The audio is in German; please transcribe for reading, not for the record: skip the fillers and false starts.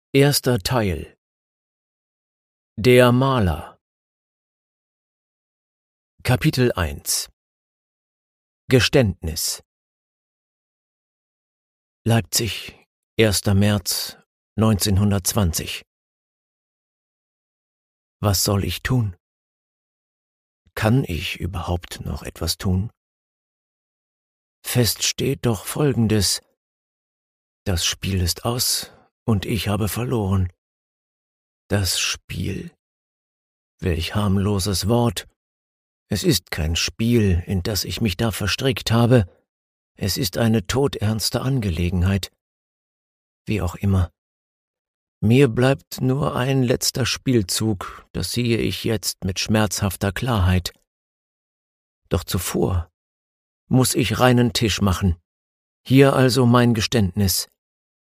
Erster Teil. Der Maler. Kapitel 1. Geständnis. Leipzig, 1. März 1920. Was soll ich tun? Kann ich überhaupt noch etwas tun? Fest steht doch Folgendes: Das Spiel ist aus und ich habe verloren. Das Spiel? Welch harmloses Wort! Es ist kein Spiel, in das ich mich da verstrickt habe. Es ist eine todernste Angelegenheit. Wie auch immer. Mir bleibt nur ein letzter Spielzug, das sehe ich jetzt mit schmerzhafter Klarheit. Doch zuvor muss ich reinen Tisch machen. Hier also mein Geständnis.